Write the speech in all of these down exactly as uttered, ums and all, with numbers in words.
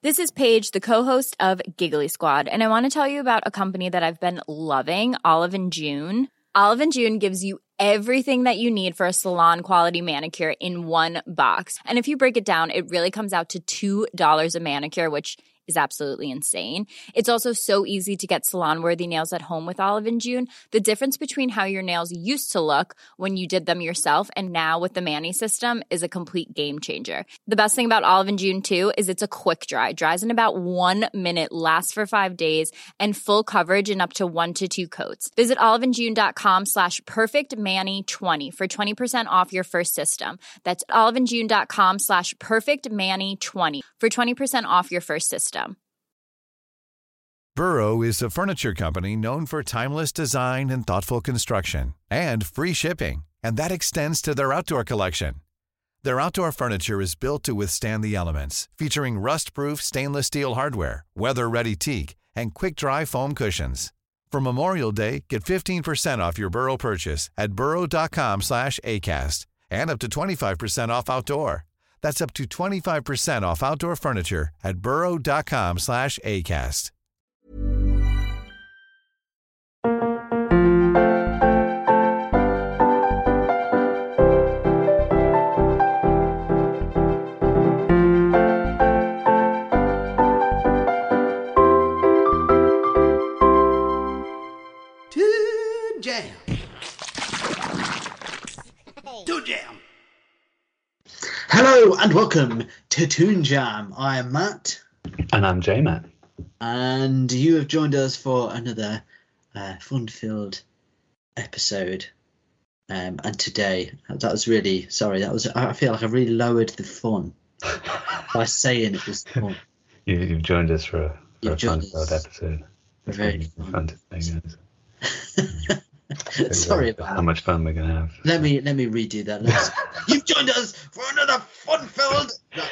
This is Paige, the co-host of Giggly Squad, and I want to tell you about a company that I've been loving, Olive and June. Olive and June gives you everything that you need for a salon-quality manicure in one box. And if you break it down, it really comes out to two dollars a manicure, which is absolutely insane. It's also so easy to get salon-worthy nails at home with Olive and June. The difference between how your nails used to look when you did them yourself and now with the Mani system is a complete game changer. The best thing about Olive and June, too, is it's a quick dry. Dries in about one minute, lasts for five days, and full coverage in up to one to two coats. Visit oliveandjune.com slash perfectmani20 for twenty percent off your first system. That's oliveandjune.com slash perfectmani20 for twenty percent off your first system. Burrow is a furniture company known for timeless design and thoughtful construction and free shipping, and that extends to their outdoor collection. Their outdoor furniture is built to withstand the elements, featuring rust-proof stainless steel hardware, weather-ready teak, and quick-dry foam cushions. For Memorial Day, get fifteen percent off your Burrow purchase at burrow.com slash ACAST and up to twenty-five percent off outdoor. That's up to twenty-five percent off outdoor furniture at burrow.com slash ACAST. Toon Jam. Toon Jam. Hello and welcome to Toon Jam. I am Matt. And I'm J-Matt. And you have joined us for another uh, fun-filled episode. Um, and today, that was really, sorry, that was, I feel like I really lowered the fun by saying it was fun. You, you've joined us for a, for a fun-filled episode. Very fun. fun to say, guys. Sorry about how that. much fun we're gonna have. Let me let me redo that. Let's, you've joined us for another fun-filled. No.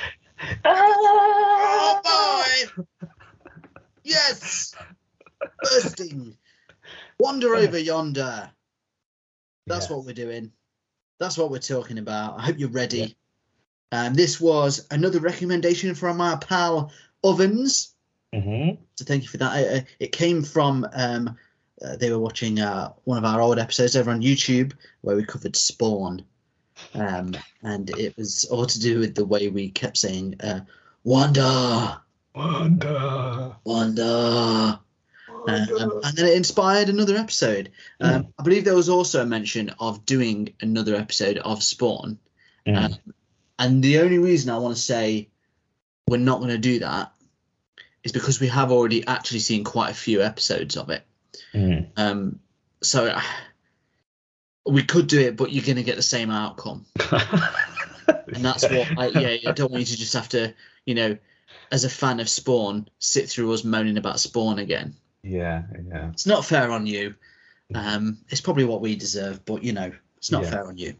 Oh boy! Yes, bursting. Wander over yonder. That's yeah. what we're doing. That's what we're talking about. I hope you're ready. Yeah. Um, this was another recommendation from our pal Ovens. Mm-hmm. So thank you for that. It, it came from. Um, Uh, they were watching uh, one of our old episodes over on YouTube where we covered Spawn. Um, and it was all to do with the way we kept saying, uh, Wanda! Wanda! Wanda! Um, and then it inspired another episode. Um, mm. I believe there was also a mention of doing another episode of Spawn. Mm. Um, and the only reason I want to say we're not going to do that is because we have already actually seen quite a few episodes of it. Mm. Um, so uh, we could do it, but you're going to get the same outcome. And that's what, I, yeah, I don't want you to just have to, you know, as a fan of Spawn, sit through us moaning about Spawn again. Yeah, yeah. It's not fair on you. Um, it's probably what we deserve, but, you know, it's not yeah. fair on you.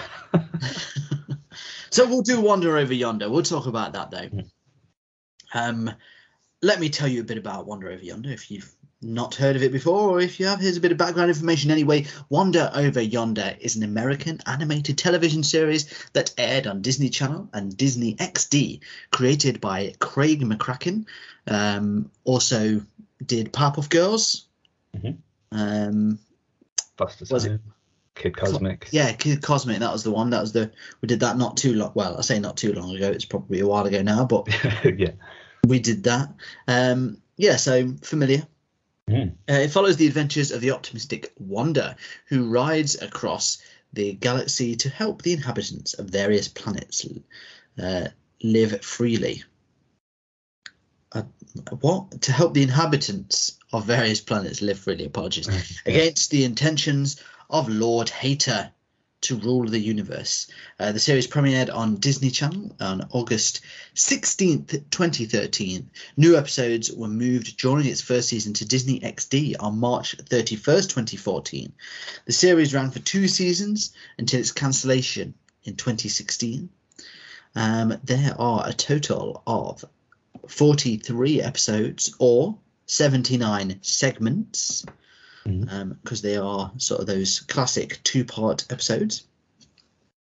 So we'll do Wander Over Yonder. We'll talk about that, though. Mm. Um, let me tell you a bit about Wander Over Yonder, if you've not heard of it before, or if you have, here's a bit of background information anyway. Wander Over Yonder is an American animated television series that aired on Disney Channel and Disney X D, created by Craig McCracken. Um, also did Powerpuff Girls. Mm-hmm. Um, Buster Time. Kid Cosmic. Yeah, Kid Cosmic. That was the one. That was the we did that not too long. Well, I say not too long ago. It's probably a while ago now, but yeah, we did that. Um, yeah, so familiar. Mm. Uh, it follows the adventures of the optimistic Wanda, who rides across the galaxy to help the inhabitants of various planets uh, live freely. Uh, what? To help the inhabitants of various planets live freely, apologies, against the intentions of Lord Hater to rule the universe. Uh, the series premiered on Disney Channel on August sixteenth, twenty thirteen. New episodes were moved during its first season to Disney X D on March thirty-first, twenty fourteen. The series ran for two seasons until its cancellation in twenty sixteen. Um, there are a total of forty-three episodes, or seventy-nine segments, because mm-hmm. um, they are sort of those classic two-part episodes.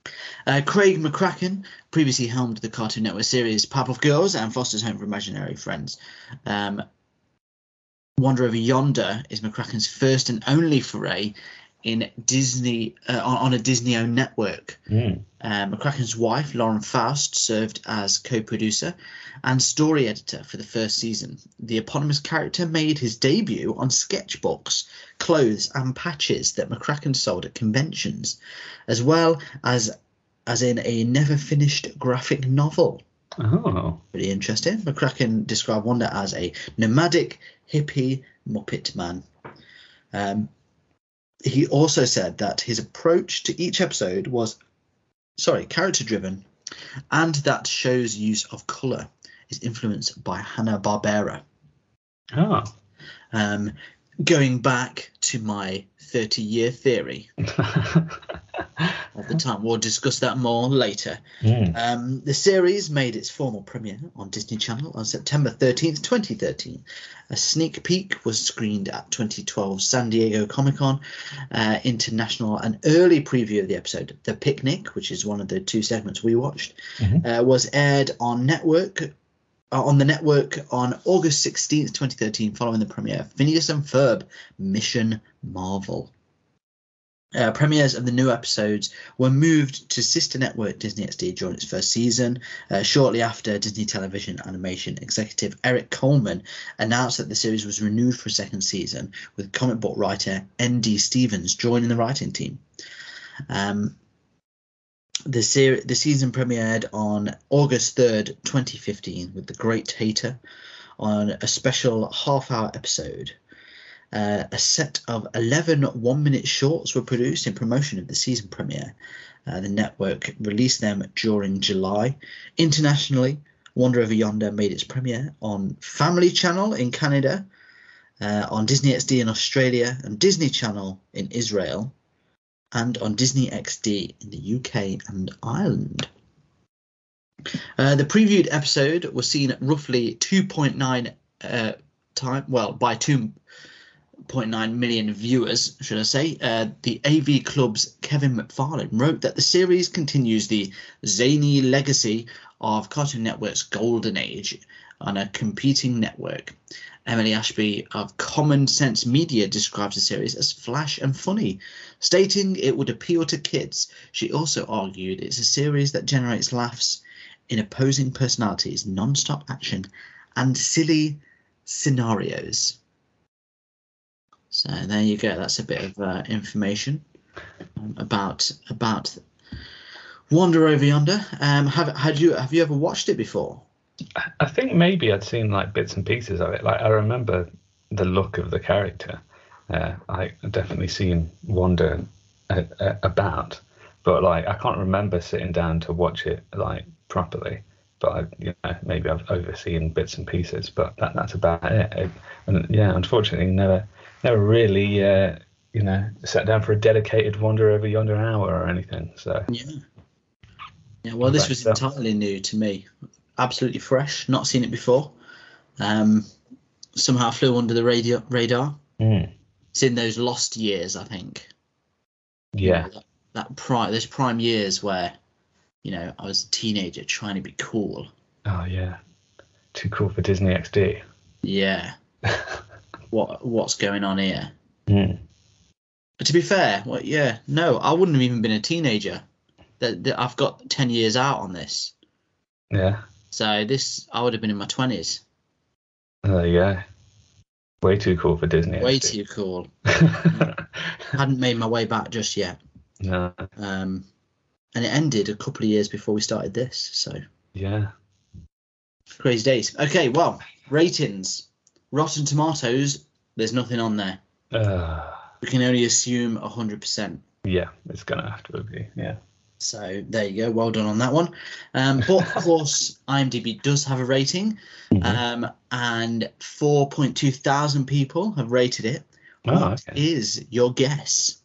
Uh, Craig McCracken previously helmed the Cartoon Network series Powerpuff Girls and Foster's Home for Imaginary Friends. Um, Wander Over Yonder is McCracken's first and only foray in Disney uh, on, on a Disney-owned network. Mm. Uh, McCracken's wife, Lauren Faust, served as co-producer and story editor for the first season. The eponymous character made his debut on sketchbooks, clothes, and patches that McCracken sold at conventions, as well as as in a never-finished graphic novel. Oh. Pretty interesting. McCracken described Wanda as a nomadic, hippie Muppet man. Um, he also said that his approach to each episode was, sorry, character-driven, and that show's use of colour is influenced by Hanna-Barbera. Oh. Um, going back to my thirty-year theory of the time. We'll discuss that more later. Mm. Um, the series made its formal premiere on Disney Channel on September thirteenth, twenty thirteen. A sneak peek was screened at twenty twelve San Diego Comic-Con uh, International. An early preview of the episode, The Picnic, which is one of the two segments we watched, Mm-hmm. uh, was aired on network uh, on the network on August sixteenth, twenty thirteen, following the premiere of Phineas and Ferb, Mission Marvel. Uh, premieres of the new episodes were moved to sister network Disney X D during its first season. Uh, shortly after, Disney Television Animation executive Eric Coleman announced that the series was renewed for a second season, with comic book writer N D Stevens joining the writing team. Um, the, ser- the season premiered on August third, twenty fifteen, with The Great Hater on a special half-hour episode. Uh, a set of eleven one-minute shorts were produced in promotion of the season premiere. Uh, the network released them during July. Internationally, Wander Over Yonder made its premiere on Family Channel in Canada, uh, on Disney X D in Australia, and Disney Channel in Israel, and on Disney X D in the U K and Ireland. Uh, the previewed episode was seen roughly two point nine uh, time, well, by two. zero point nine million viewers, should I say. Uh, the A V Club's Kevin McFarlane wrote that the series continues the zany legacy of Cartoon Network's golden age on a competing network. Emily Ashby of Common Sense Media describes the series as flash and funny, stating it would appeal to kids. She also argued it's a series that generates laughs in opposing personalities, non-stop action, and silly scenarios. So there you go. That's a bit of uh, information um, about about Wander Over Yonder. Um, have had you have you ever watched it before? I think maybe I'd seen like bits and pieces of it. Like I remember the look of the character. Uh, I definitely seen Wander uh, uh, about, but like I can't remember sitting down to watch it like properly. But I, you know, maybe I've overseen bits and pieces. But that, that's about it. it. And yeah, unfortunately, never. Never really, uh, you know, sat down for a dedicated Wander Over Yonder hour or anything. So yeah, yeah. Well, this was entirely new to me, absolutely fresh. Not seen it before. Um, somehow flew under the radio, radar. Mm. It's in those lost years, I think. Yeah. You know, that, that prime, those prime years where, you know, I was a teenager trying to be cool. Oh yeah, too cool for Disney X D. Yeah. What what's going on here? Mm. But to be fair, well, yeah, no, I wouldn't have even been a teenager. That, that I've got ten years out on this. Yeah. So this, I would have been in my twenties. There you go. Way too cool for Disney. Way X D. too cool. Hadn't made my way back just yet. No. Um, and it ended a couple of years before we started this. So yeah. Crazy days. Okay, well, ratings. Rotten Tomatoes, there's nothing on there. Uh, We can only assume one hundred percent. yeah, it's going to have to be, yeah. So there you go. Well done on that one. Um, but of course, IMDb does have a rating. Mm-hmm. Um, and four point two thousand people have rated it. Oh, What okay. is your guess?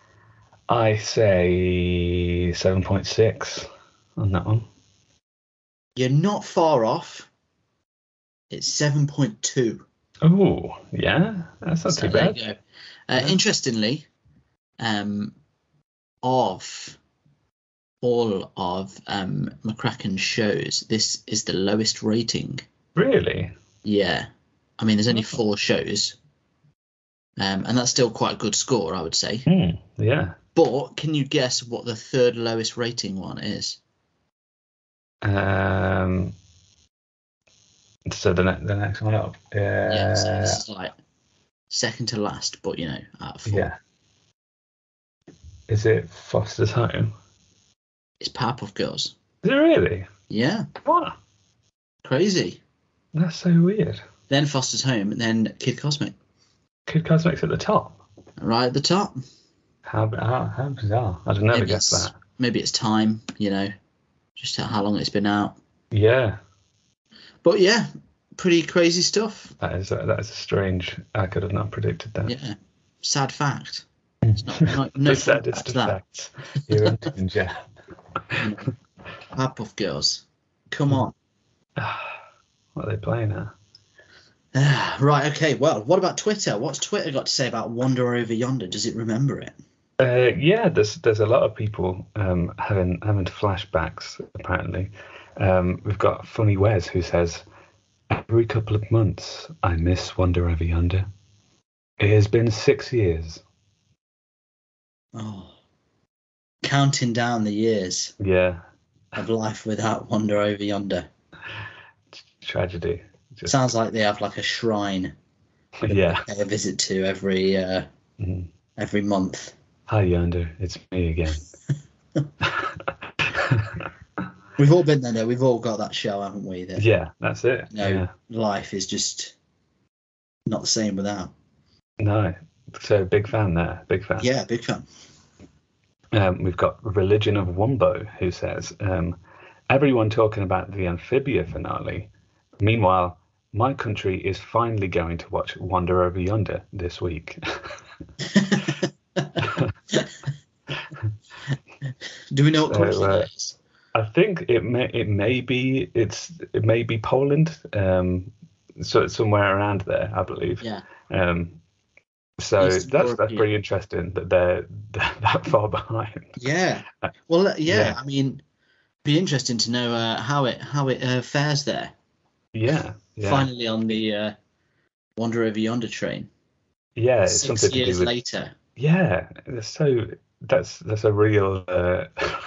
I say seven point six on that one. You're not far off. It's seven point two. Oh, yeah. That's not So too there bad. you go. Uh, Yeah. Interestingly, um, of all of um, McCracken's shows, this is the lowest rating. Really? Yeah. I mean, there's only four shows. Um, and that's still quite a good score, I would say. Mm, yeah. But can you guess what the third lowest rating one is? Um. So the ne- the next one up. Uh, Yeah, so this is like second to last, but you know, out of four. Yeah. Is it Foster's Home? It's Powerpuff Girls. Is it really? Yeah, What? crazy. That's so weird. Then Foster's Home, and then Kid Cosmic, Kid Cosmic's at the top. right at the top. How how, how bizarre! I'd have never Maybe guessed it's, that. maybe it's time, you know, just how long it's been out. Yeah, But yeah, pretty crazy stuff. that is a, that is a strange. I could have not predicted that. Yeah, sad fact. It's not, not no The fun saddest fact, of that. facts. You're in danger. Powerpuff Girls, come on. What are they playing at? Right, okay. Well, what about Twitter? What's Twitter got to say about Wander Over Yonder? Does it remember it? Uh, yeah, there's there's a lot of people um, having having flashbacks. Apparently, um, we've got Funny Wes who says, "Every couple of months, I miss Wander Over Yonder. It has been six years." Oh, counting down the years Yeah, of life without Wander Over Yonder. tragedy. Just, Sounds like they have like a shrine yeah. they pay a visit to every uh, Mhm. every month. Hi Yonder, it's me again. We've all been there, though. We've all got that show, haven't we? That, Yeah, that's it. you know, Yeah. life is just not the same without. No, so big fan there. Big fan. Yeah, big fan. Um, we've got Religion of Wumbo who says, um, everyone talking about the Amphibia finale. Meanwhile, my country is finally going to watch Wander Over Yonder this week. Do we know what So, country uh, that is? I think it may it may be it's it may be Poland, um, so it's somewhere around there, I believe. Yeah. Um, so Eastern that's that's European. pretty interesting that they're, they're that far behind. Yeah. Well, uh, yeah, Yeah. I mean, be interesting to know uh, how it how it uh, fares there. Yeah, yeah, Finally on the uh, Wander Over Yonder train. yeah. It's Six something to years do with later. yeah. It's so that's that's a real uh,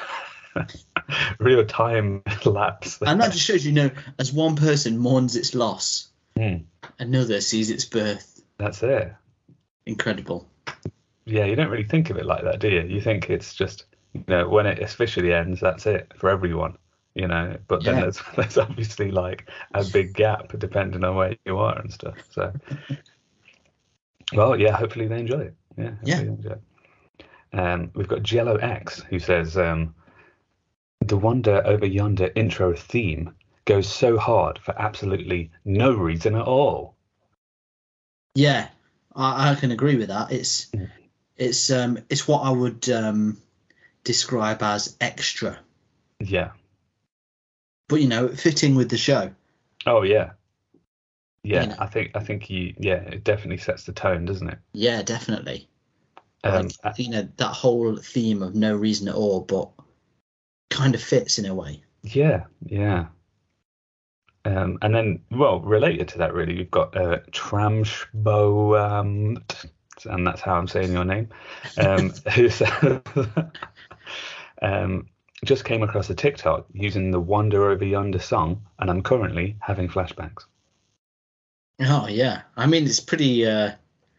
real time lapse. There. And that just shows, you know, as one person mourns its loss, Hmm. another sees its birth. That's it. Incredible. Yeah, you don't really think of it like that, do you? You think it's just, you know, when it officially ends, that's it for everyone, you know. But then Yeah. there's there's obviously like a big gap depending on where you are and stuff. So, well, yeah, hopefully they enjoy it. Yeah, hopefully Yeah. they enjoy it. Um, we've got Jello X who says, um, the Wander Over Yonder intro theme goes so hard for absolutely no reason at all. Yeah, I, I can agree with that. It's Mm. it's um it's what I would um describe as extra, Yeah. but you know, fitting with the show. Oh yeah. Yeah, You know. I think I think you yeah, it definitely sets the tone, doesn't it? Yeah, definitely. Um, Like, you know, that whole theme of no reason at all, but kind of fits in a way. Yeah, yeah. Um, and then, well, related to that, really, you've got uh, Tramshbo, um, and that's how I'm saying your name, um, who said, um, just came across a TikTok using the Wander Over Yonder song, and I'm currently having flashbacks. Oh yeah, I mean, it's pretty. Uh,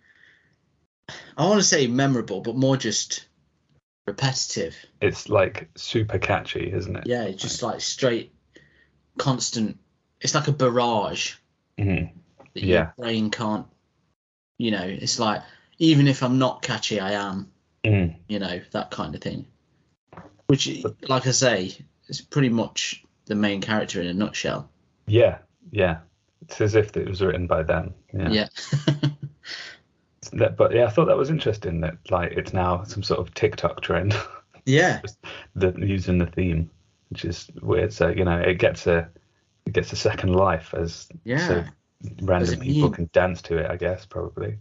I want to say memorable, but more just repetitive. It's like super catchy, isn't it? Yeah, it's just like straight, constant. It's like a barrage Mhm. that Yeah. your brain can't. You know, it's like, even if I'm not catchy, I am. Mm. You know, that kind of thing. Which, like I say, is pretty much the main character in a nutshell. Yeah, yeah. It's as if it was written by them. Yeah. Yeah. That, but yeah, I thought that was interesting that like it's now some sort of TikTok trend, Yeah. the using the theme, which is weird. So you know, it gets a it gets a second life as Yeah. so random Does it people mean- can dance to it. I guess probably.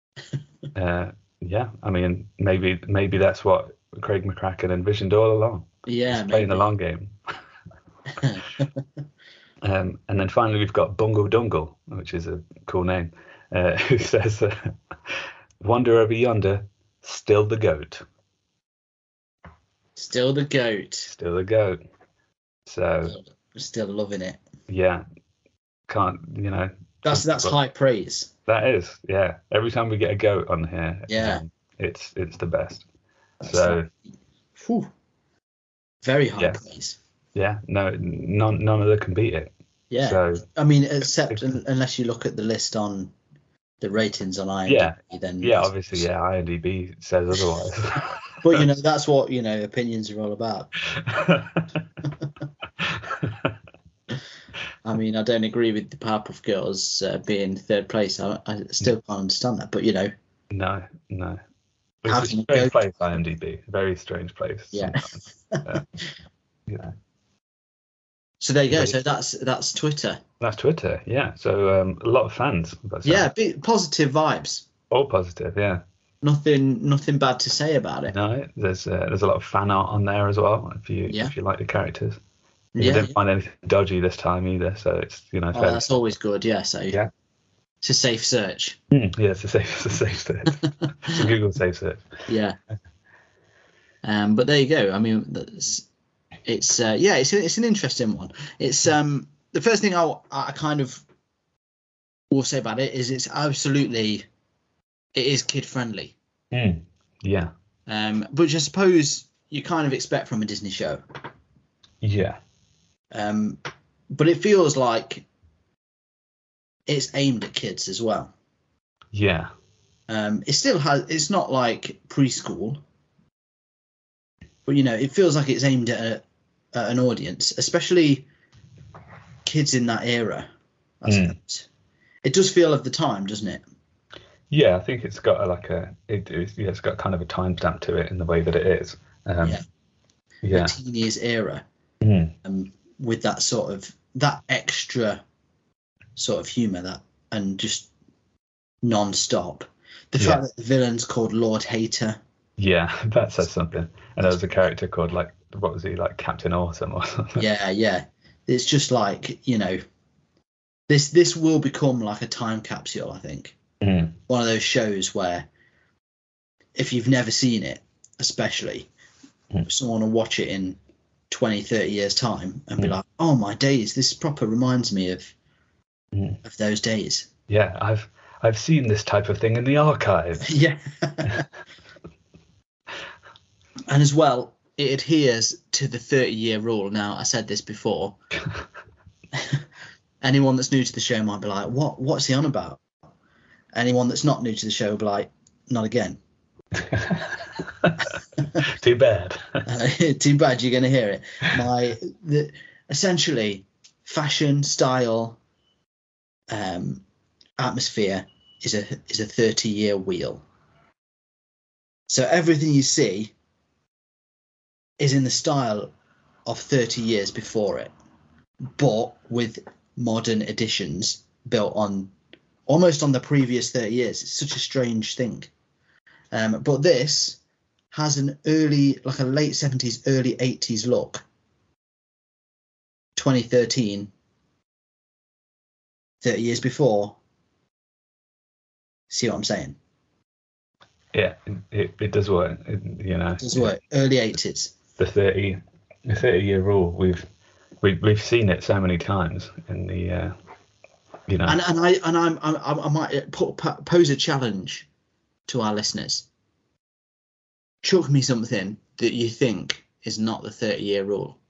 uh, yeah, I mean maybe maybe that's what Craig McCracken envisioned all along. Yeah, He's playing the maybe. long game. um, and then finally, we've got Bungle Dungle, which is a cool name, uh, who says, uh, "Wander over yonder, still the goat." Still the goat. Still the goat. So Still, still loving it. yeah, can't you know? That's that's but high praise. That is, yeah. Every time we get a goat on here, Yeah, um, it's it's the best. That's so like, whew, very high yeah. praise. Yeah, no, none none of them can beat it. Yeah, So I mean, except un- unless you look at the list on the ratings on IMDb, yeah, then yeah, obviously, yeah, IMDb says otherwise. But you know, that's what you know opinions are all about. I mean, I don't agree with the Powerpuff Girls uh, being third place. I, I still can't understand that. But you know, no, no. How It's a can you strange go- place, IMDb. A very strange place. yeah. sometimes. Uh, you know. So there you go. Yeah. So that's that's Twitter. That's Twitter, yeah. So um, a lot of fans. That's Yeah, big, positive vibes. all positive, yeah. Nothing, nothing bad to say about it. No, there's uh, there's a lot of fan art on there as well. If you Yeah. if you like the characters, we Yeah, didn't yeah. find anything dodgy this time either. So it's you know Oh, fairly- that's always good. Yeah. So Yeah. it's a safe search. Hmm, yeah, it's a safe it's a safe search. It's a Google safe search. Yeah. Um, but there you go. I mean, that's, it's uh, yeah, it's it's an interesting one. It's um the first thing I I kind of will say about it is it's absolutely it is kid friendly. Hmm, yeah, Um, which I suppose you kind of expect from a Disney show. yeah, Um, but it feels like it's aimed at kids as well. yeah, Um, it still has. It's not like preschool, but you know, it feels like it's aimed at, a, at an audience, especially kids in that era. I Mm. suppose. It does feel of the time, doesn't it? yeah. I think it's got a, like a it, it's, yeah, it's got kind of a timestamp to it in the way that it is. Um, Yeah. yeah, The teen years era, Mm. um, with that sort of that extra sort of humour that and just non-stop. The fact Yeah. that the villain's called Lord Hater. yeah. That says something. And there was a character called like what was he like Captain Awesome or something? Yeah, yeah. It's just like, you know, this this will become like a time capsule, I think. Mm. One of those shows where if you've never seen it, especially, Mm. someone will watch it in twenty, thirty years time and be Mm. like, oh my days, this proper reminds me of Mm. of those days. Yeah, I've I've seen this type of thing in the archive. Yeah. And as well, it adheres to the thirty year rule. Now, I said this before. Anyone that's new to the show might be like, what what's he on about? Anyone that's not new to the show will be like, not again. Too bad. Uh, too bad you're going to hear it. My the, essentially, fashion, style, um, atmosphere is a is a thirty year wheel. So everything you see is in the style of thirty years before it, but with modern additions built on almost on the previous thirty years. It's such a strange thing. Um, but this has an early, like a late seventies, early eighties look. twenty thirteen, thirty years before. See what I'm saying? Yeah, it, it does work. It, you know, It does work. Early eighties. The thirty, the thirty year rule. We've we, we've seen it so many times in the, uh, you know. And and I and I'm, I'm I might put, pose a challenge to our listeners. Chuck me something that you think is not the thirty year rule.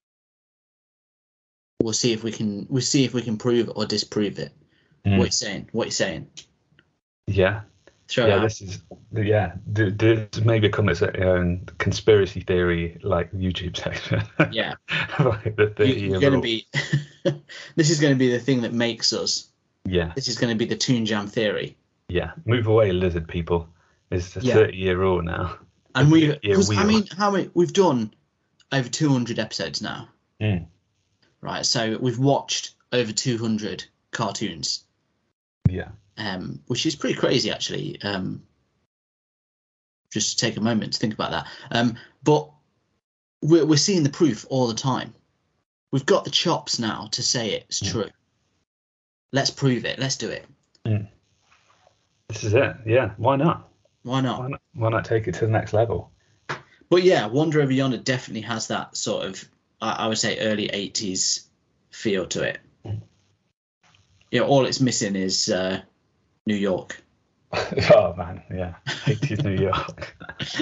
We'll see if we can we'll see if we can prove it or disprove it. Mm. What you saying? What you saying? Yeah. Throw yeah, it out. this is yeah. This this may become its own conspiracy theory, like YouTube section. Yeah. Like the thirty year You're going to rule. be. This is going to be the thing that makes us. Yeah, This is going to be the Toon Jam theory. yeah. Move away, lizard people. It's the Yeah. thirty year rule now. And The we, thirty-year because I wheel. mean, how many we've done over two hundred episodes now, Mm. right? So we've watched over two hundred cartoons, Yeah, um, which is pretty crazy actually. Um, just take a moment to think about that. Um, but we're, we're seeing the proof all the time. We've got the chops now to say it's Mm. true. Let's prove it. Let's do it. Mm. This is it. Yeah. Why not? Why not? Why not? Why not take it to the next level? But yeah, Wander Over Yonder definitely has that sort of, I, I would say, early eighties feel to it. Mm. Yeah, all it's missing is uh, New York. Oh man, yeah, eighties New York.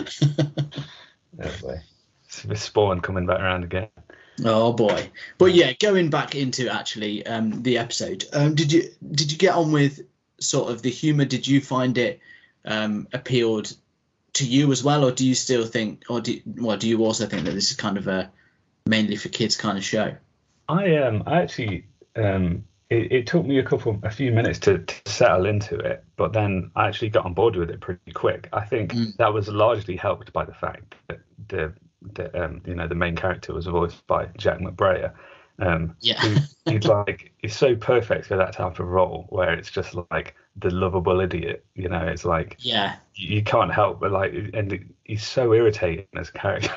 Oh boy, it's with Spawn coming back around again. Oh boy. But yeah, going back into actually um, the episode, um, did you did you get on with sort of the humour? Did you find it um, appealed to you as well, or do you still think, or do well, do you also think that this is kind of a mainly for kids kind of show? I um, I actually um, it, it took me a couple, a few minutes to, to settle into it, but then I actually got on board with it pretty quick. I think Mm. that was largely helped by the fact that the the um, you know, the main character was voiced by Jack McBrayer. Um, Yeah. who, he's like he's so perfect for that type of role where it's just like the lovable idiot. You know, it's like Yeah. you, you can't help but like, and he's so irritating as a character.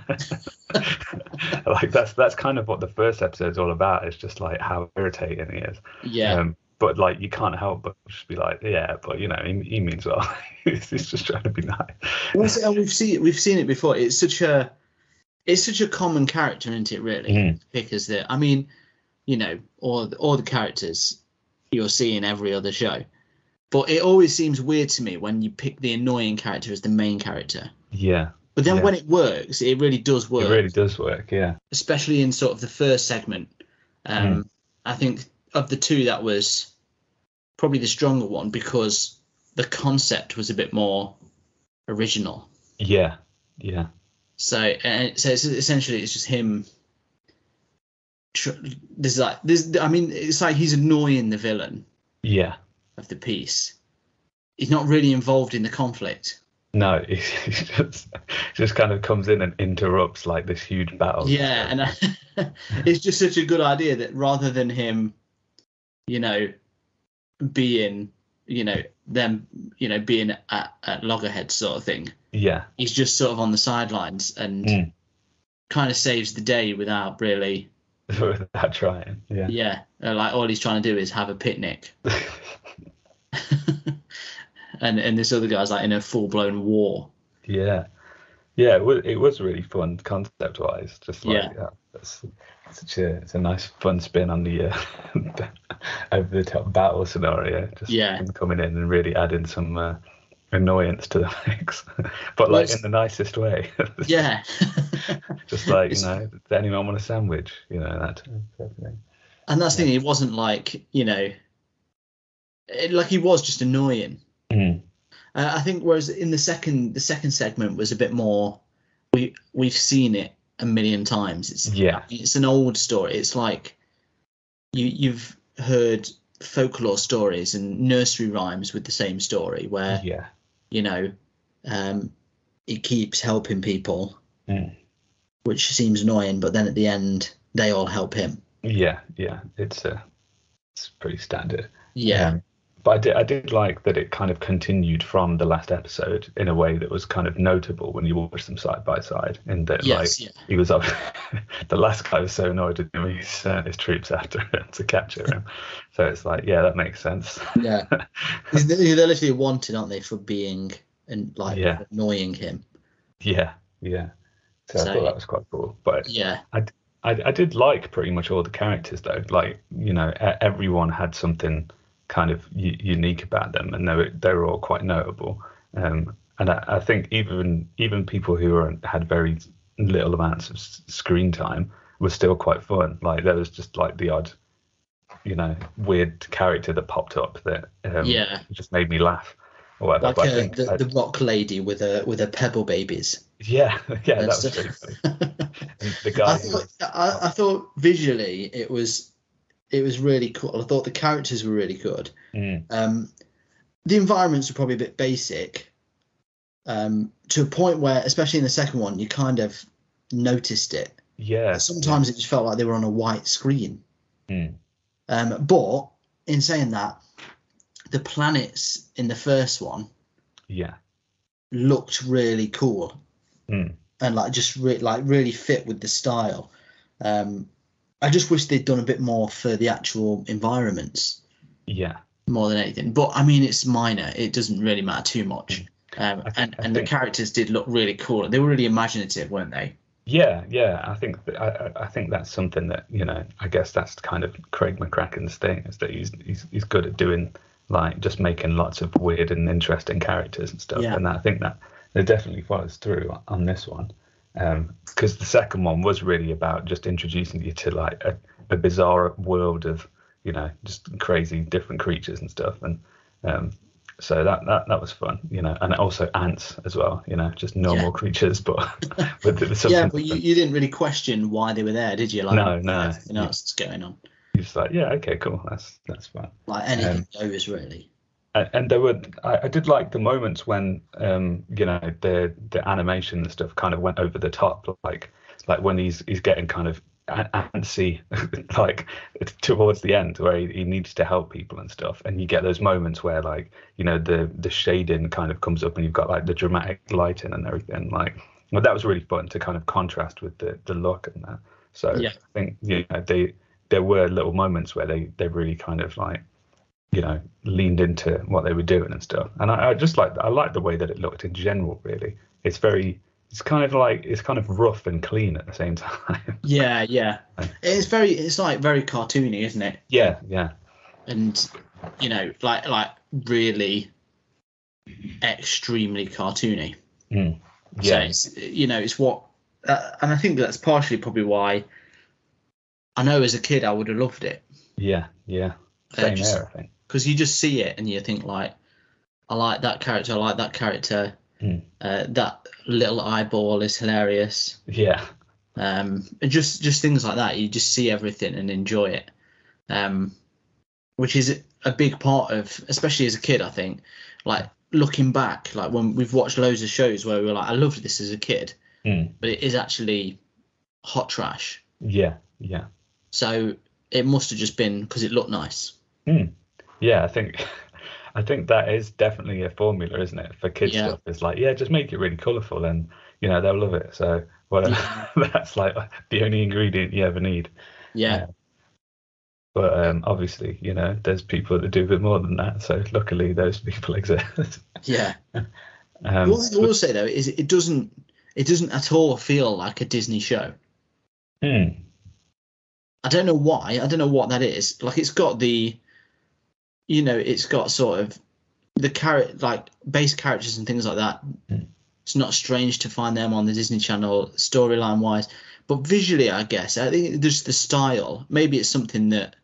Like that's that's kind of what the first episode's all about. It's just like how irritating he is. Yeah. Um, but like you can't help but just be like, yeah, but you know, he, he means well. he's, he's just trying to be nice. Well, see, and we've seen we've seen it before. It's such a it's such a common character, isn't it? Really, Mm. pick as the. I mean, you know, all all the characters you'll see in every other show, but it always seems weird to me when you pick the annoying character as the main character. Yeah. But then Yeah. when it works, it really does work. It really does work. Yeah. Especially in sort of the first segment. Um, Mm. I think of the two, that was probably the stronger one because the concept was a bit more original. Yeah. Yeah. So, uh, so it's essentially it's just him. Tr- there's like there's I mean it's like he's annoying the villain Yeah. of the piece. He's not really involved in the conflict. No, he, he just just kind of comes in and interrupts like this huge battle. Yeah, and I, it's just such a good idea that rather than him, you know, being, you know, them, you know, being at, at loggerheads sort of thing, Yeah. he's just sort of on the sidelines and Mm. kind of saves the day without really. Without trying. Yeah. Yeah, uh, like all he's trying to do is have a picnic, and and this other guy's like in a full blown war. Yeah, yeah, it was, it was really fun concept wise. Just like Yeah. yeah, that's such a it's a nice fun spin on the uh, over the top battle scenario. Just Yeah. him coming in and really adding some uh, annoyance to the mix, but Well, like it's- in the nicest way. Yeah. Just like you It's- know, does anyone want a sandwich? You know that type of thing. And that's the thing. It wasn't like, you know, it, like he was just annoying. Mm. Uh, I think whereas in the second the second segment was a bit more. We we've seen it a million times. It's Yeah, it's an old story. It's like you you've heard folklore stories and nursery rhymes with the same story where yeah, you know um, it keeps helping people, Mm. which seems annoying, but then at the end they all help him. yeah, yeah. It's uh, it's pretty standard. Yeah. Um, but I did, I did like that it kind of continued from the last episode in a way that was kind of notable when you watch them side by side. In that, Yes, like, yeah. he was up, the last guy was so annoyed at him, he sent his troops after him to capture him. So it's like, yeah, that makes sense. Yeah. They're literally wanted, aren't they, for being and like Yeah. annoying him. Yeah, yeah. So, So- I thought that was quite cool. But Yeah. I, I, I did like pretty much all the characters though. Like, you know, e- everyone had something kind of u- unique about them, and they were they were all quite notable. Um, and I, I think even even people who were, had very little amounts of s- screen time were still quite fun. Like there was just like the odd, you know, weird character that popped up that um, Yeah. just made me laugh or whatever. Like But I uh, think the, I- the rock lady with a with a pebble babies. yeah, yeah, that That's- was pretty funny. And the guy I who thought, was, I, I thought visually it was it was really cool. I thought the characters were really good. Mm, Um, the environments were probably a bit basic, um, to a point where, especially in the second one, you kind of noticed it. yeah, Sometimes it just felt like they were on a white screen. Mm. Um, but in saying that, the planets in the first one yeah, looked really cool. Mm. and like just re- like really fit with the style. Um, I just wish they'd done a bit more for the actual environments. Yeah. More than anything, but I mean it's minor. It doesn't really matter too much. Um, th- and I and think, the characters did look really cool. They were really imaginative, weren't they? Yeah, yeah. I think th- I, I think that's something that, you know, I guess that's kind of Craig McCracken's thing, is that he's he's he's good at doing, like, just making lots of weird and interesting characters and stuff. Yeah. And I think that it definitely follows through on this one, because um, the second one was really about just introducing you to like a, a bizarre world of, you know, just crazy different creatures and stuff. And um, so that, that that was fun, you know, and also ants as well, you know, just normal Yeah. creatures, but with something Yeah, but you, different. you didn't really question why they were there, did you? Like, No, no. everything else that's going on. You're just like, yeah, okay, cool, that's that's fun. Like anything goes, really. And, and there were, I, I did like the moments when, um, you know, the the animation and stuff kind of went over the top, like like when he's he's getting kind of an- antsy, like towards the end, where he, he needs to help people and stuff, and you get those moments where, like, you know, the the shading kind of comes up, and you've got like the dramatic lighting and everything. Like, well, that was really fun to kind of contrast with the the look and that. So Yeah. I think, you know, they there were little moments where they they really kind of like, you know, leaned into what they were doing and stuff. And I, I just like I like the way that it looked in general. Really, it's very. It's kind of like it's kind of rough and clean at the same time. Yeah, yeah. It's very, it's like very cartoony, isn't it? Yeah, yeah, And you know, like like really extremely cartoony. mm. So yeah, it's, you know, it's what, uh, and I think that's partially probably why. I know as a kid I would have loved it. yeah, yeah. Uh, Same just- here, I think. Because you just see it and you think like, I like that character, I like that character. Mm. Uh, that little eyeball is hilarious. Yeah, Um, and just just things like that. You just see everything and enjoy it. Um, which is a big part of, especially as a kid, I think. Like looking back, like when we've watched loads of shows where we were like, I loved this as a kid, mm. but it is actually hot trash. yeah, yeah, So it must have just been because it looked nice. mm. yeah. I think. I think that is definitely a formula, isn't it, for kids Yeah. stuff? It's like, yeah, just make it really colourful, and you know they'll love it. So, well, Yeah. that's like the only ingredient you ever need. Yeah. But um, obviously, you know, there's people that do a bit more than that. So luckily, those people exist. Yeah. um, One thing I will say though is it doesn't it doesn't at all feel like a Disney show. hmm, I don't know why. I don't know what that is. Like it's got the, you know, it's got sort of the character, like base characters and things like that. Mm. It's not strange to find them on the Disney Channel storyline wise, but visually, I guess I think just the style. Maybe it's something that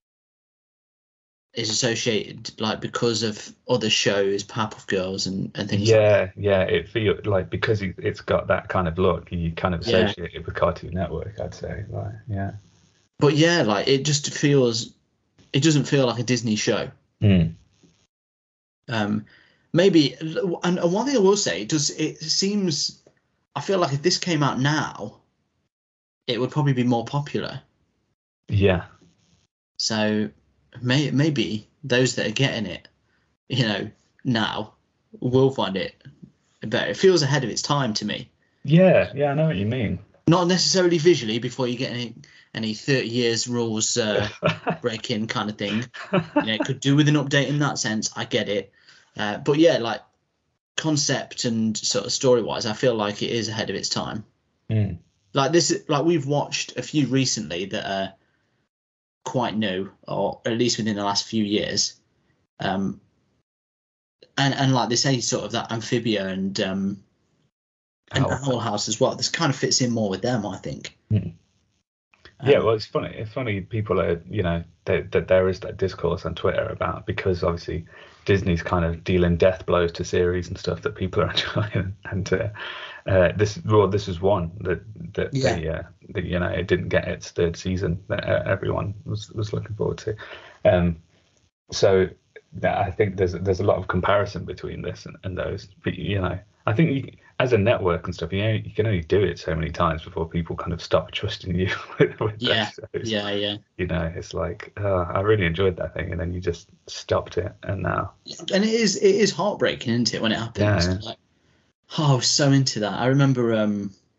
is associated like because of other shows, Powerpuff Girls and and things. like yeah, yeah. It feels like because it- it's got that kind of look, you kind of Yeah. associate it with Cartoon Network. I'd say, like, yeah. But yeah, like it just feels, it doesn't feel like a Disney show. Mm. Um, maybe, and one thing I will say, it does it seems, I feel like if this came out now, it would probably be more popular. Yeah, So may, maybe those that are getting it, you know, now will find it better. It feels ahead of its time to me. yeah, yeah. I know what you mean. Not necessarily visually before you get any any thirty years rules uh, breaking kind of thing. You know, it could do with an update in that sense. I get it. Uh, but yeah, like concept and sort of story wise, I feel like it is ahead of its time. Mm. Like this, like we've watched a few recently that are quite new, or at least within the last few years. Um, and and like they say, sort of that Amphibia and um, and Owl. Owl House as well. This kind of fits in more with them, I think. Mm. Um, Yeah, well, it's funny. It's funny. People are, you know, that that there is that discourse on Twitter about, because obviously Disney's kind of dealing death blows to series and stuff that people are enjoying, and uh, uh, this well, this is one that that Yeah. they, uh, that you know it didn't get its third season that uh, everyone was was looking forward to. Um, so yeah, I think there's there's a lot of comparison between this and, and those. But, you know, I think you, as a network and stuff, you know, you can only do it so many times before people kind of stop trusting you with, with Yeah, those shows. yeah, yeah. You know, it's like, uh, I really enjoyed that thing, and then you just stopped it, and now, And it is it is heartbreaking, isn't it, when it happens? Yeah, yeah. Like, oh, I was so into that. I remember um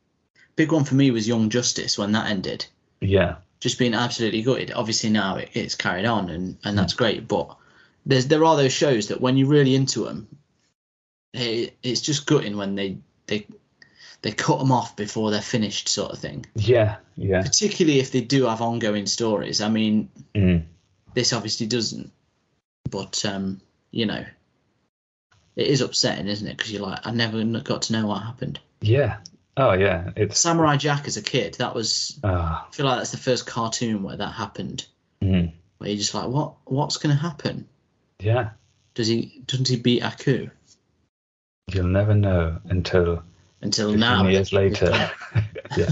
big one for me was Young Justice when that ended. Yeah. Just being absolutely gutted. Obviously now it, it's carried on and, and that's great. But there's there are those shows that when you're really into them, it, it's just gutting when they they they cut them off before they're finished, sort of thing. Yeah, yeah. Particularly if they do have ongoing stories. I mean, mm. this obviously doesn't. But um, you know, it is upsetting, isn't it? Because you're like, I never got to know what happened. Yeah. Oh yeah. It's Samurai Jack as a kid. That was. Uh, I feel like that's the first cartoon where that happened. Mm. Where you're just like, what? What's going to happen? Yeah. Does he? Doesn't he beat Aku? You'll never know until until now. Years later. Yeah.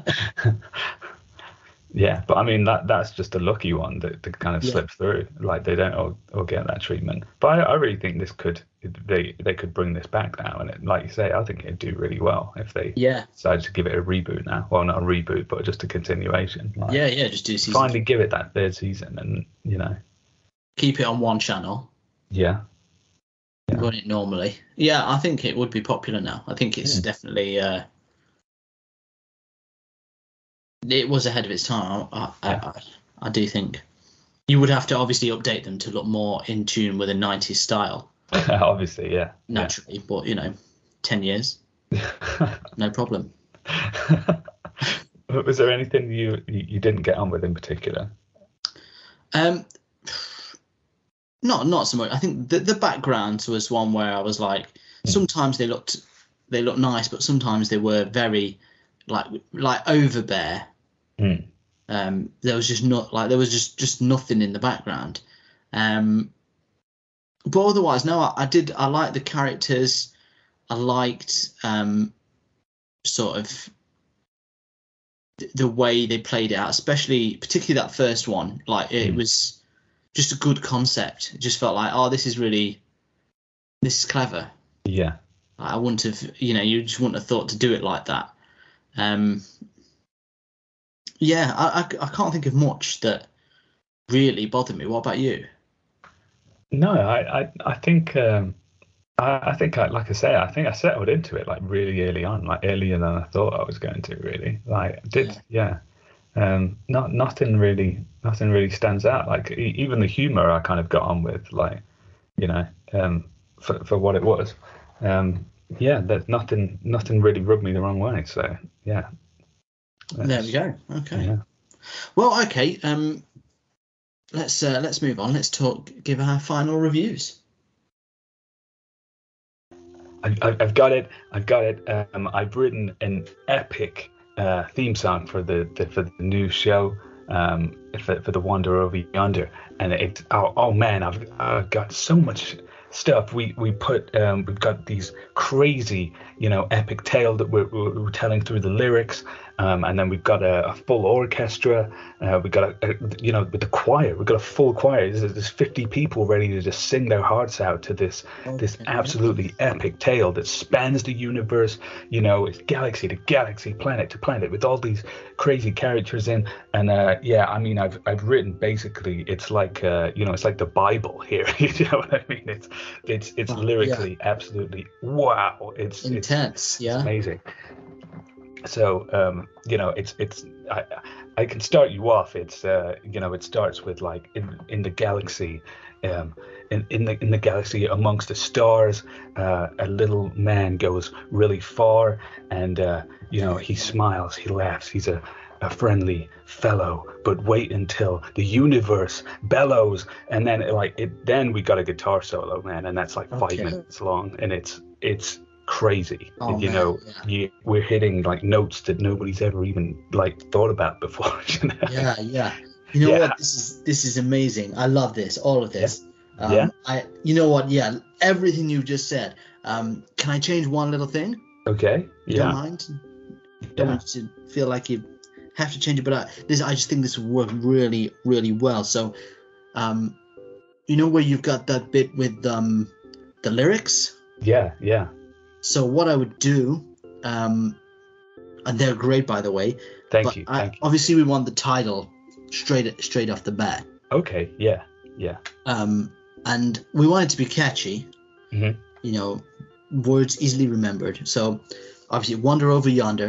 Yeah, but I mean that that's just a lucky one that, that kind of yeah. slips through. Like they don't all, all get that treatment. But I, I really think this could they they could bring this back now, and it, like you say, I think it'd do really well if they yeah. decided to give it a reboot now. Well, not a reboot, but just a continuation. Like, yeah, yeah, just do season. Finally, give it that third season, and you know, keep it on one channel. Yeah. yeah. Run it normally. Yeah, I think it would be popular now. I think it's yeah. definitely. Uh, It was ahead of its time. I, I, I, I do think you would have to obviously update them to look more in tune with a nineties style. Obviously, yeah. Naturally, yeah. But you know, ten years, no problem. Was there anything you you didn't get on with in particular? Um, not not so much. I think the the background was one where I was like, mm. sometimes they looked they looked nice, but sometimes they were very like like overbear. Mm. Um, there was just not like there was just, just nothing in the background. Um, but otherwise, no, I, I did. I liked the characters. I liked um, sort of th- the way they played it out, especially particularly that first one. Like it mm. was just a good concept. It just felt like, oh, this is really this is clever. Yeah, I wouldn't have, you know, you just wouldn't have thought to do it like that. Um, yeah, I, I, I can't think of much that really bothered me. What about you? No, I I, I think um, I, I think I, like I say, I think I settled into it like really early on, like earlier than I thought I was going to. Really, like I did, yeah. yeah. Um, not nothing really, nothing really stands out. Like e- even the humor, I kind of got on with, like you know, um, for for what it was. Um, yeah, there's nothing, nothing really rubbed me the wrong way. So yeah. There we go. Okay. Yeah. Well, okay. Um, let's uh, let's move on. Let's talk. Give our final reviews. I, I've got it. I've got it. Um, I've written an epic uh, theme song for the, the for the new show. Um, for for the Wander Over Yonder, and it. Oh, oh man, I've I've got so much stuff. We we put um, we've got these crazy, you know, epic tale that we're, we're telling through the lyrics. Um, and then we've got a, a full orchestra. Uh, we've got a, a, you know, with the choir, we've got a full choir. There's, there's fifty people ready to just sing their hearts out to this, okay. this absolutely epic tale that spans the universe. You know, it's galaxy to galaxy, planet to planet, with all these crazy characters in. And uh, yeah, I mean, I've I've written basically, it's like uh, you know, it's like the Bible here. You know what I mean? It's it's it's oh, lyrically yeah. absolutely wow. It's intense. It's, yeah, it's amazing. So um, you know, it's it's I, I can start you off. It's uh, you know, it starts with like in in the galaxy, um, in in the in the galaxy amongst the stars, uh, a little man goes really far, and uh, you know, he smiles, he laughs, he's a a friendly fellow. But wait until the universe bellows, and then like it. Then we got a guitar solo, man, and that's like five okay. minutes long, and it's it's. crazy. Oh, you man, know yeah. you, we're hitting like notes that nobody's ever even like thought about before. You know? yeah yeah you know yeah. what, this is this is amazing. I love this, all of this. yeah. Um, yeah I you know what yeah everything you just said. Um can I change one little thing? Okay. You yeah don't mind? yeah. Don't want you to feel like you have to change it, but I, this I just think this will work really really well. So um you know where you've got that bit with um the lyrics? yeah yeah So what I would do, um, and they're great, by the way. Thank but you. I, Thank you. Obviously, we want the title straight straight off the bat. Okay. Yeah. Yeah. Um, and we want it to be catchy. Mm-hmm. You know, words easily remembered. So, obviously, Wander Over Yonder.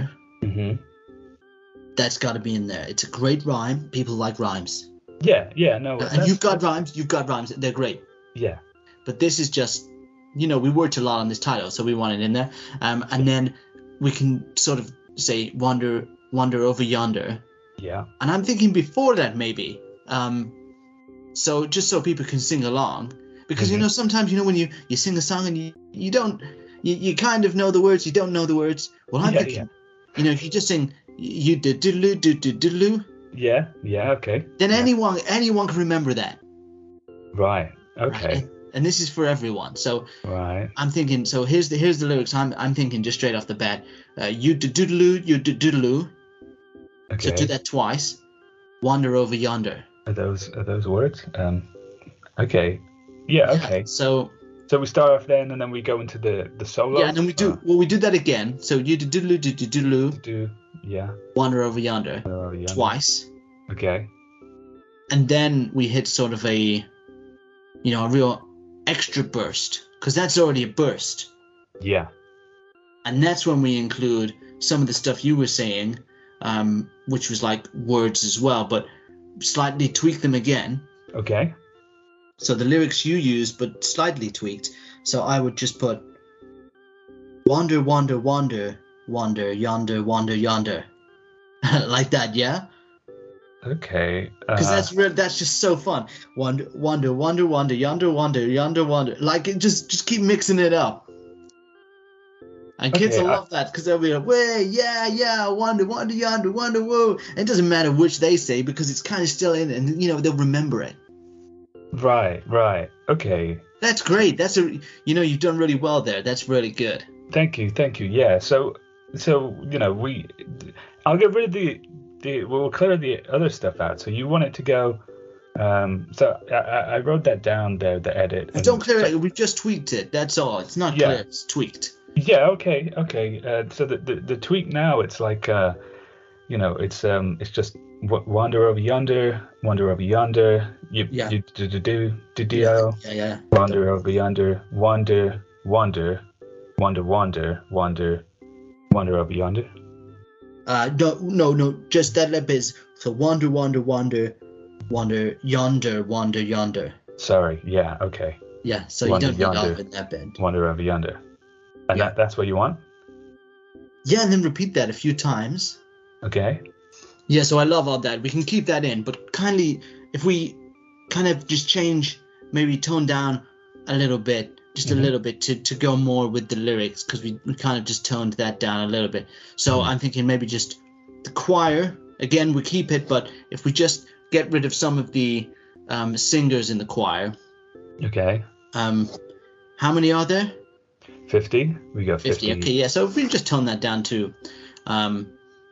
Mm-hmm. That's got to be in there. It's a great rhyme. People like rhymes. Yeah, yeah, no. Uh, and you've got rhymes. You've got rhymes. They're great. Yeah. But this is just, you know, we worked a lot on this title, so we want it in there. Um, and then we can sort of say wander, wander over yonder. Yeah. And I'm thinking before that maybe. Um, so just so people can sing along, because mm-hmm. you know sometimes you know when you, you sing a song and you you don't you, you kind of know the words, you don't know the words. Well, I'm yeah, thinking, yeah. you know, if you just sing you do do do do do do. Yeah. Yeah. Okay. Then yeah. anyone anyone can remember that. Right. Okay. Right? And this is for everyone. So right. I'm thinking. So here's the here's the lyrics. I'm I'm thinking just straight off the bat. Uh, you do doodaloo, you do doodaloo. Okay. So do that twice. Wander over yonder. Are those are those words? Um. Okay. Yeah. Okay. Yeah, so. So we start off then, and then we go into the the solo. Yeah, and then we do. Or? Well, we do that again. So you do doodaloo, do do doodaloo. Do yeah. Wander over yonder. Wander over yonder. Twice. Okay. And then we hit sort of a, you know, a real extra burst, because that's already a burst. Yeah. And that's when we include some of the stuff you were saying, um, which was like words as well, but slightly tweak them again. Okay. So the lyrics you used, but slightly tweaked. So I would just put wander, wander, wander, wander, yonder, wander, yonder. Like that, yeah? Okay. Because uh, that's real, that's just so fun. Wander, wander, wander, wander, yonder, wander, yonder, wander. Like, it just just keep mixing it up. And kids okay, will I... love that, because they'll be like, way, yeah, yeah, wander, wander, yonder, wander, whoa. And it doesn't matter which they say, because it's kind of still in it, and, you know, they'll remember it. Right, right. Okay. That's great. That's a, you know, you've done really well there. That's really good. Thank you, thank you. Yeah, so, so you know, we, I'll get rid of the, the we'll clear the other stuff out. So you want it to go, um, so I, I wrote that down there, the edit. Well, don't clear so, it. We've just tweaked it. That's all. It's not yeah. clear. It's tweaked. Yeah. Okay. Okay. Uh, so the, the the tweak now, it's like, uh, you know, it's um, it's just wander over yonder, wander over yonder. You yeah. you do do do do do. Yeah. Yeah. Yeah. Wander over yonder, wander, wander, wander, wander, wander, wander over yonder. Uh, no, no, no. Just that little bit. So wander, wander, wander, wander, yonder, wander, yonder. Sorry. Yeah. Okay. Yeah. So wander, you don't yonder, need off in that bit. Wander over yonder. And yeah. that, that's what you want? Yeah, and then repeat that a few times. Okay. Yeah, so I love all that. We can keep that in, but kindly, if we kind of just change, maybe tone down a little bit, just mm-hmm. a little bit to, to go more with the lyrics, because we, we kind of just toned that down a little bit. So mm-hmm. I'm thinking maybe just the choir, again, we keep it, but if we just get rid of some of the um, singers in the choir. Okay. Um, how many are there? fifty. We got fifty. fifty. Okay, yeah. So if we just tone that down to um,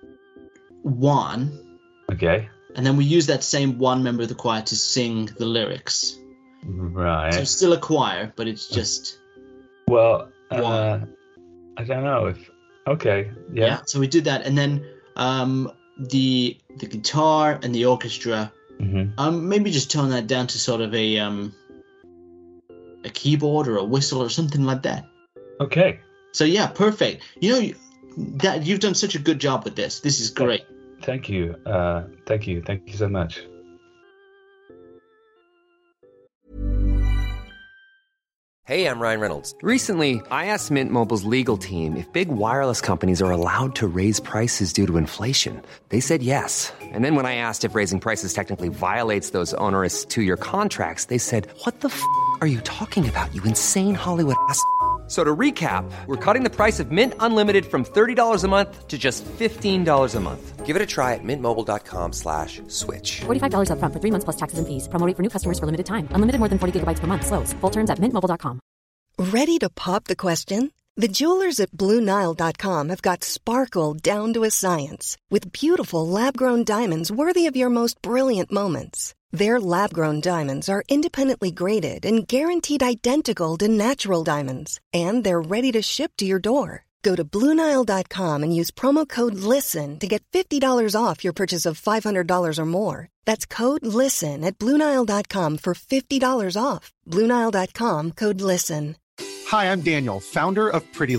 one. Okay. And then we use that same one member of the choir to sing the lyrics. Right. So it's still a choir, but it's just. Well, one. Uh, I don't know if. Okay. Yeah. Yeah. So we do that, and then um, the the guitar and the orchestra. Mm-hmm. Um, maybe just tone that down to sort of a um, a keyboard or a whistle or something like that. Okay. So yeah, perfect. You know that you've done such a good job with this. This is great. Thank you. Uh, thank you. Thank you so much. Hey, I'm Ryan Reynolds. Recently, I asked Mint Mobile's legal team if big wireless companies are allowed to raise prices due to inflation. They said yes. And then when I asked if raising prices technically violates those onerous two-year contracts, they said, "What the f*** are you talking about, you insane Hollywood ass f- So to recap, we're cutting the price of Mint Unlimited from thirty dollars a month to just fifteen dollars a month. Give it a try at mintmobile.com slash switch. forty-five dollars up front for three months plus taxes and fees. Promo rate for new customers for limited time. Unlimited more than forty gigabytes per month. Slows full terms at mint mobile dot com. Ready to pop the question? The jewelers at Blue Nile dot com have got sparkle down to a science with beautiful lab-grown diamonds worthy of your most brilliant moments. Their lab-grown diamonds are independently graded and guaranteed identical to natural diamonds. And they're ready to ship to your door. Go to Blue Nile dot com and use promo code LISTEN to get fifty dollars off your purchase of five hundred dollars or more. That's code LISTEN at Blue Nile dot com for fifty dollars off. Blue Nile dot com, code LISTEN. Hi, I'm Daniel, founder of Pretty Litter.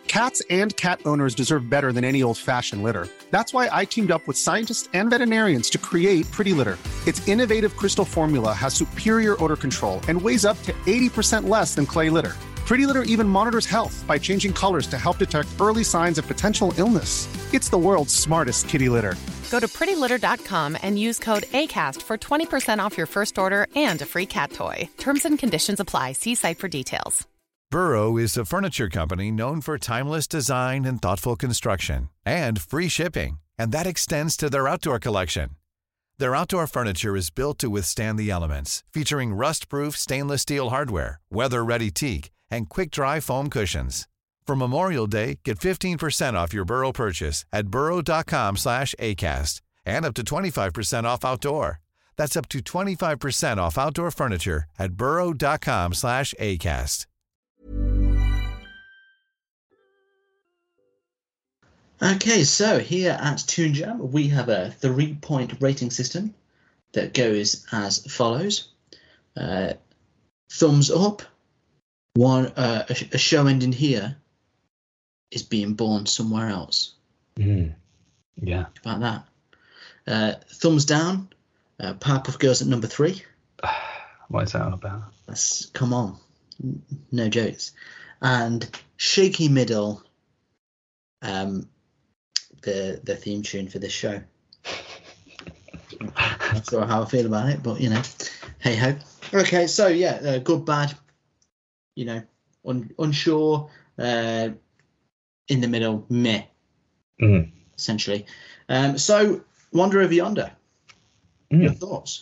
Cats and cat owners deserve better than any old-fashioned litter. That's why I teamed up with scientists and veterinarians to create Pretty Litter. Its innovative crystal formula has superior odor control and weighs up to eighty percent less than clay litter. Pretty Litter even monitors health by changing colors to help detect early signs of potential illness. It's the world's smartest kitty litter. Go to pretty litter dot com and use code ACAST for twenty percent off your first order and a free cat toy. Terms and conditions apply. See site for details. Burrow is a furniture company known for timeless design and thoughtful construction, and free shipping, and that extends to their outdoor collection. Their outdoor furniture is built to withstand the elements, featuring rust-proof stainless steel hardware, weather-ready teak, and quick-dry foam cushions. For Memorial Day, get fifteen percent off your Burrow purchase at burrow.com slash ACAST and up to twenty-five percent off outdoor. That's up to twenty-five percent off outdoor furniture at burrow.com slash ACAST. Okay, so here at Toon Jam, we have a three-point rating system that goes as follows. Uh, thumbs up. One uh, a, a show ending here is being born somewhere else. Mm. Yeah. About that. Uh, thumbs down. Uh, Powerpuff Girls at number three. What is that all about? That's, come on. No jokes. And shaky middle. Um, the the theme tune for this show. Not sure how I feel about it, but you know, hey ho. Okay, so yeah, uh, good, bad. You know, un, unsure. Uh, in the middle, meh. Mm. Essentially. Um, so, Wander Over Yonder. Mm. Your thoughts?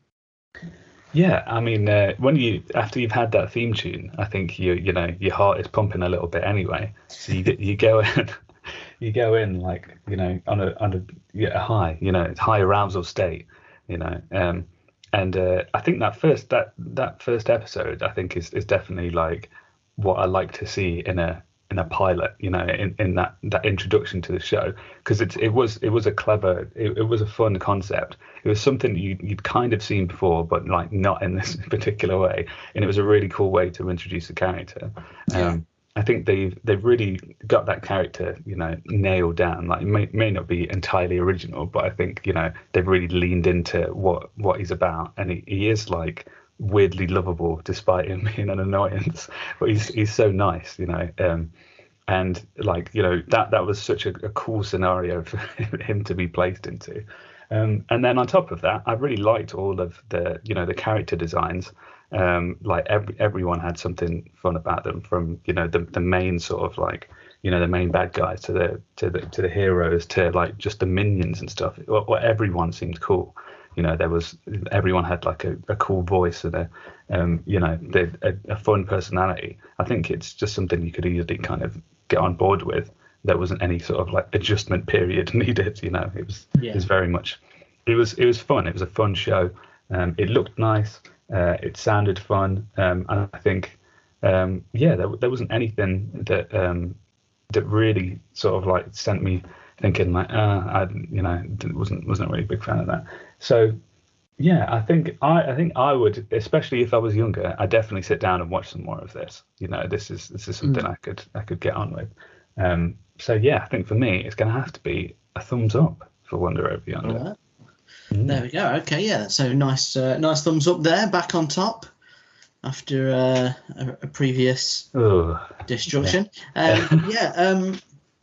Yeah, I mean, uh, when you after you've had that theme tune, I think you you know your heart is pumping a little bit anyway. So you you go in, you go in like you know on a on a, yeah, a high, you know, it's high arousal state, you know, um, and uh, I think that first that that first episode I think is is definitely like what I like to see in a in a pilot, you know, in, in that, that introduction to the show, because it it was it was a clever, it, it was a fun concept. It was something you, you'd kind of seen before, but like not in this particular way, and it was a really cool way to introduce a character. Yeah. Um, I think they've they've really got that character, you know, nailed down. Like it may may not be entirely original, but I think you know they've really leaned into what what he's about, and he, he is like weirdly lovable despite him being an annoyance, but he's he's so nice, you know. Um, and like you know that that was such a, a cool scenario for him to be placed into. Um, and then on top of that, I really liked all of the you know the character designs. Um, like every everyone had something fun about them, from you know the the main sort of like you know the main bad guys to the to the to the heroes to like just the minions and stuff. Well, well, everyone seemed cool. You know, there was everyone had like a, a cool voice and a, um, you know, a, a fun personality. I think it's just something you could easily kind of get on board with. There wasn't any sort of like adjustment period needed. You know, it was yeah. it was very much, it was it was fun. It was a fun show. Um, it looked nice. Uh, it sounded fun. Um, and I think, um, yeah, there there wasn't anything that um, that really sort of like sent me thinking like, uh, I you know wasn't wasn't really a big fan of that. So, yeah, I think I, I think I would, especially if I was younger, I'd definitely sit down and watch some more of this. You know, this is this is something mm. I could I could get on with. Um, so yeah, I think for me, it's going to have to be a thumbs up for Wander Over Yonder. All right. Mm. There we go. Okay, yeah, so nice, uh, nice thumbs up there, back on top after uh, a, a previous Ooh. destruction. Yeah, um, yeah, um,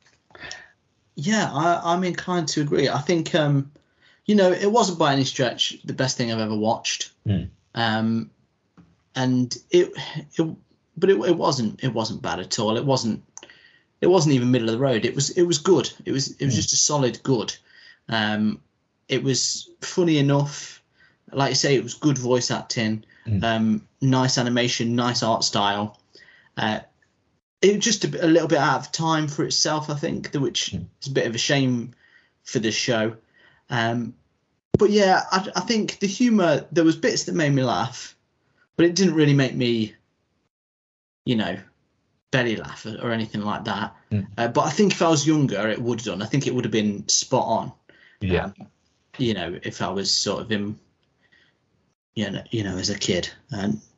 yeah I, I'm inclined to agree. I think. Um, You know, it wasn't by any stretch the best thing I've ever watched, mm. um, and it, it but it, it wasn't it wasn't bad at all. It wasn't it wasn't even middle of the road. It was it was good. It was it was mm. just a solid good. Um, it was funny enough, like you say, it was good voice acting, mm. um, nice animation, nice art style. Uh, it was just a, a little bit out of time for itself, I think, which mm. is a bit of a shame for this show. Um, but yeah, I, I think the humour, there was bits that made me laugh, but it didn't really make me, you know, belly laugh or, or anything like that. Mm. Uh, but I think if I was younger, it would have done. I think it would have been spot on. Yeah. Um, you know, if I was sort of in, you know, you know, as a kid. And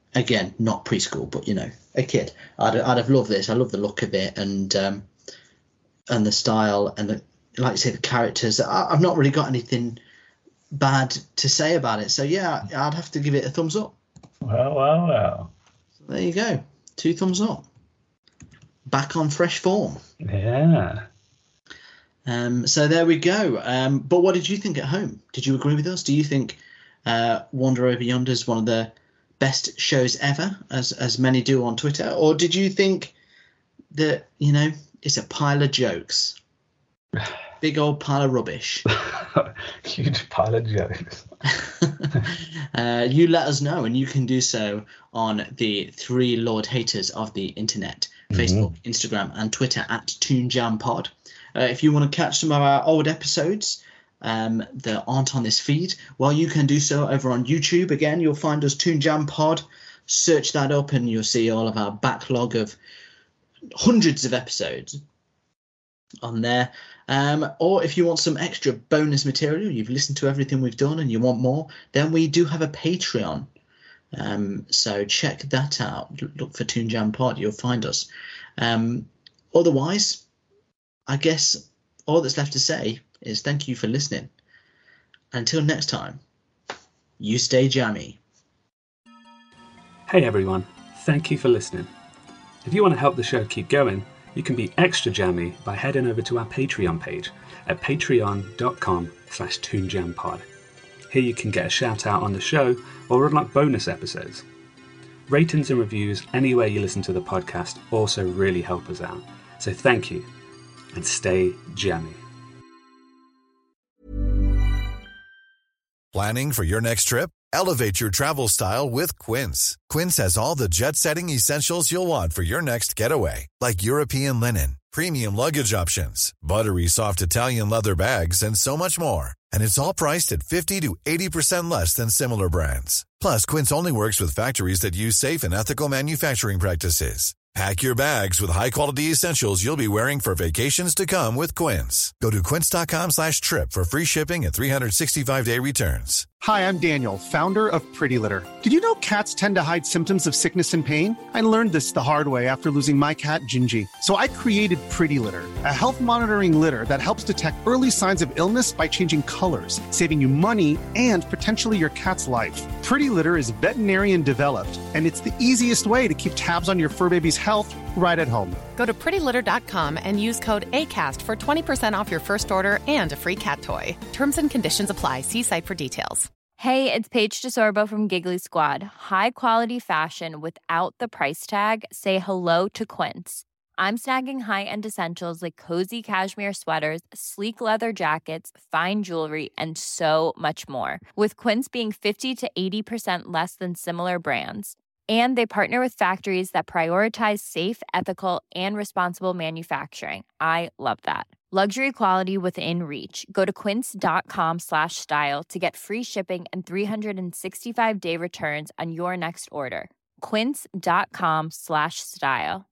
again, not preschool, but, you know, a kid. I'd, I'd have loved this. I love the look of it and um, and the style and, the, like I say, the characters. I, I've not really got anything bad to say about it. So, yeah, I'd have to give it a thumbs up. Well, well, well. So there you go. Two thumbs up. Back on fresh form. Yeah. Um, so there we go. Um, but what did you think at home? Did you agree with us? Do you think uh, Wander Over Yonder is one of the best shows ever, as as many do on Twitter? Or did you think that, you know, it's a pile of jokes? Big old pile of rubbish. Huge pile of jokes. uh, you let us know, and you can do so on the three Lord Haters of the internet, mm-hmm. Facebook, Instagram, and Twitter at Toon Jam Pod. Uh, if you want to catch some of our old episodes um, that aren't on this feed, well, you can do so over on YouTube. Again, you'll find us Toon Jam Pod. Search that up, and you'll see all of our backlog of hundreds of episodes on there. Um, or if you want some extra bonus material, you've listened to everything we've done and you want more, then we do have a Patreon. Um, so check that out. Look for Toon Jam Pod. You'll find us. Um, otherwise, I guess all that's left to say is thank you for listening. Until next time, you stay jammy. Hey everyone, thank you for listening. If you want to help the show keep going, you can be extra jammy by heading over to our Patreon page at patreon.com slash toonjampod. Here you can get a shout out on the show or unlock bonus episodes. Ratings and reviews anywhere you listen to the podcast also really help us out. So thank you, and stay jammy. Planning for your next trip? Elevate your travel style with Quince. Quince has all the jet-setting essentials you'll want for your next getaway, like European linen, premium luggage options, buttery soft Italian leather bags, and so much more. And it's all priced at fifty to eighty percent less than similar brands. Plus, Quince only works with factories that use safe and ethical manufacturing practices. Pack your bags with high-quality essentials you'll be wearing for vacations to come with Quince. Go to quince.com slash trip for free shipping and three sixty-five day returns. Hi, I'm Daniel, founder of Pretty Litter. Did you know cats tend to hide symptoms of sickness and pain? I learned this the hard way after losing my cat, Gingy. So I created Pretty Litter, a health monitoring litter that helps detect early signs of illness by changing colors, saving you money and potentially your cat's life. Pretty Litter is veterinarian developed, and it's the easiest way to keep tabs on your fur baby's health right at home. Go to pretty litter dot com and use code ACAST for twenty percent off your first order and a free cat toy. Terms and conditions apply. See site for details. Hey, it's Paige DeSorbo from Giggly Squad. High quality fashion without the price tag. Say hello to Quince. I'm snagging high-end essentials like cozy cashmere sweaters, sleek leather jackets, fine jewelry, and so much more. With Quince being fifty to eighty percent less than similar brands. And they partner with factories that prioritize safe, ethical, and responsible manufacturing. I love that. Luxury quality within reach. Go to quince.com slash style to get free shipping and three sixty-five day returns on your next order. Quince.com slash style.